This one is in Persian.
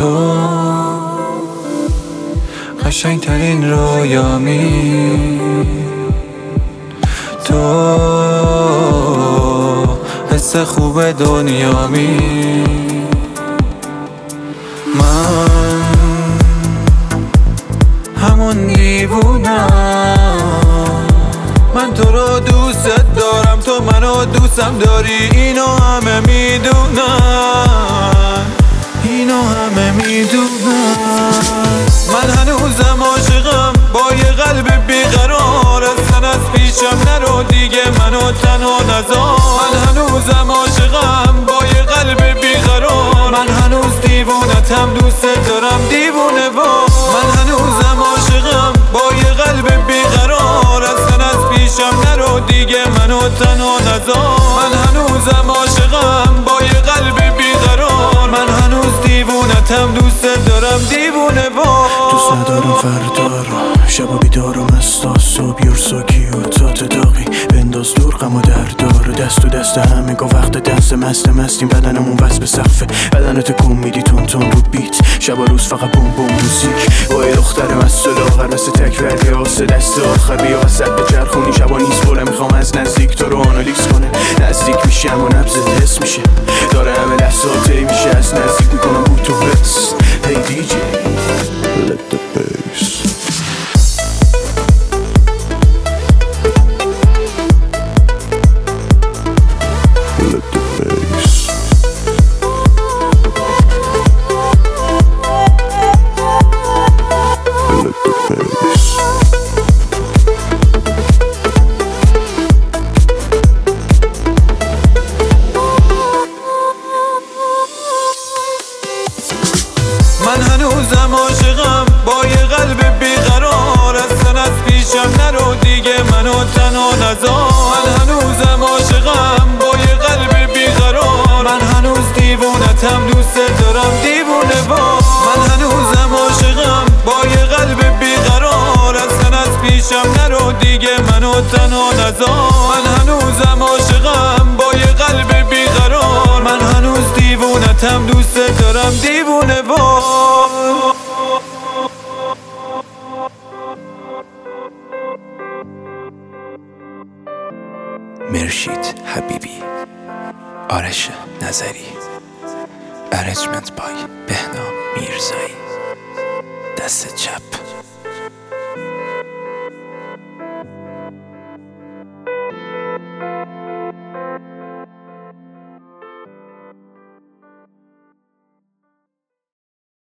تو قشنگترین رویامی، تو حس خوب دنیامی. من همون دیوونم، من تو رو دوست دارم، تو منو دوستم داری، اینو همه میدونن، اینو همه میدونن. من هنوزم عاشقم با یه قلب بیقرار، اصلا از پیشم نرو دیگه منو تنها نذار. من هنوزم عاشقم با یه قلب بیقرار، من هنوز دیوونتم، دوست دارم دیوونه وار. من هنوزم عاشقم با یه قلب بیقرار، اصلا از پیشم نرو دیگه منو تنها نذار. من هنوزم عاشقم با یه قلب بیقرار، من هنوز دیوونتم، دوست دارم دیوونه وار. دوست ندارم فردا رو، شبا بیدارم استا، صبح یورساکی و تات داغی، بنداز دور غم و دردار، دست تو دست همه گا وقت دست مستیم، بدنمون بس به سقفه، بدنت کن میدی تون تون رو بیت، شبا روز فقط بوم بوم موزیک. با یه دختر مست و لاغر مثل تکراری واسه دست آخر، بیا وسط به چرخونی، شبا نیست بوله، میخوام از نزدیک تو رو آنالیز کنه. نزدیک میشم و نبضت حس میشه، داره همه لحظات طی میشه، از نزدیک میکنم بود تو حس. Hey DJ, let the bass. Let the bass. Let the bass. من هنوزم عاشقم با یه قلب بیقرار، اصلا از پیشم نرو دیگه منو تنها نذار. من هنوزم عاشقم با یه قلب بیقرار، من هنوز دیوونتم، دوست دارم دیوونه وار. من هنوزم عاشقم با یه قلب بیقرار، اصلا از پیشم نرو دیگه منو تنها نذار. من هنوزم عاشقم با یه قلب بیقرار، من هنوز دیوونتم، دوست دارم دیوونه وار. مرشید حبیبی، آرش نظری، ارنجمنت بای بهنام میرزایی، دست چپ.